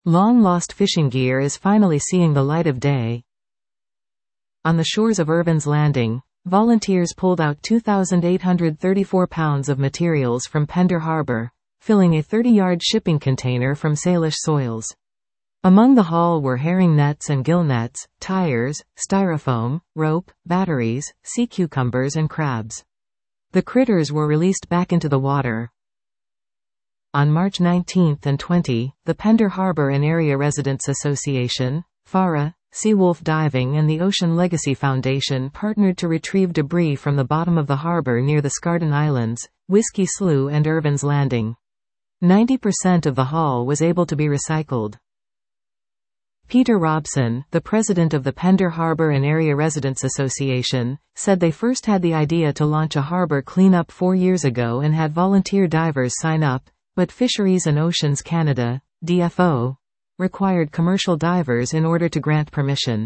Long-lost fishing gear is finally seeing the light of day. On the shores of Irvin's Landing, volunteers pulled out 2,834 pounds of materials from Pender Harbor, filling a 30-yard shipping container from Salish soils. Among the haul were herring nets and gill nets, tires, styrofoam, rope, batteries, sea cucumbers and crabs. The critters were released back into the water. On March 19 and 20, the Pender Harbor and Area Residents Association, FARA, Seawolf Diving and the Ocean Legacy Foundation partnered to retrieve debris from the bottom of the harbor near the Scarden Islands, Whiskey Slough and Irvin's Landing. 90% of the haul was able to be recycled. Peter Robson, the president of the Pender Harbor and Area Residents Association, said they first had the idea to launch a harbor cleanup 4 years ago and had volunteer divers sign up, but Fisheries and Oceans Canada, DFO, required commercial divers in order to grant permission.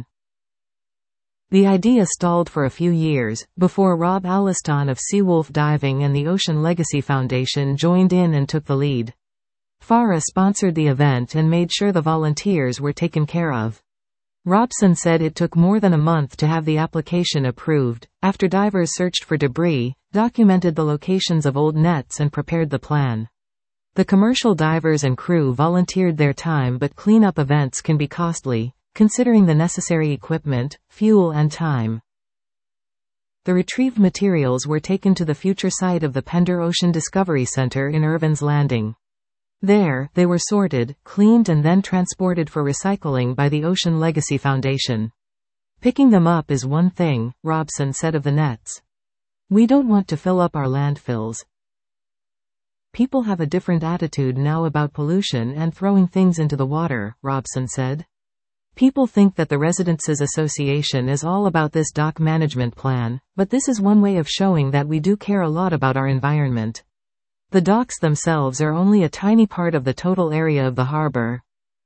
The idea stalled for a few years, before Rob Alliston of Seawolf Diving and the Ocean Legacy Foundation joined in and took the lead. FARA sponsored the event and made sure the volunteers were taken care of. Robson said it took more than a month to have the application approved, after divers searched for debris, documented the locations of old nets and prepared the plan. The commercial divers and crew volunteered their time, but cleanup events can be costly, considering the necessary equipment, fuel and time. The retrieved materials were taken to the future site of the Pender Ocean Discovery Center in Irvin's Landing. There, they were sorted, cleaned and then transported for recycling by the Ocean Legacy Foundation. Picking them up is one thing, Robson said of the nets. We don't want to fill up our landfills. People have a different attitude now about pollution and throwing things into the water, Robson said. People think that the Residences Association is all about this dock management plan, but this is one way of showing that we do care a lot about our environment. The docks themselves are only a tiny part of the total area of the harbor.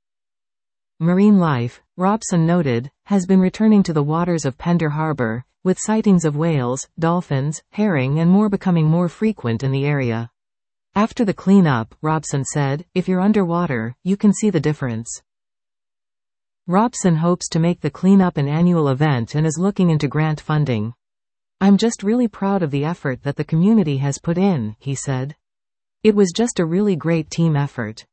Marine life, Robson noted, has been returning to the waters of Pender Harbor, with sightings of whales, dolphins, herring and more becoming more frequent in the area. After the cleanup, Robson said, if you're underwater, you can see the difference. Robson hopes to make the cleanup an annual event and is looking into grant funding. I'm just really proud of the effort that the community has put in, he said. It was just a really great team effort.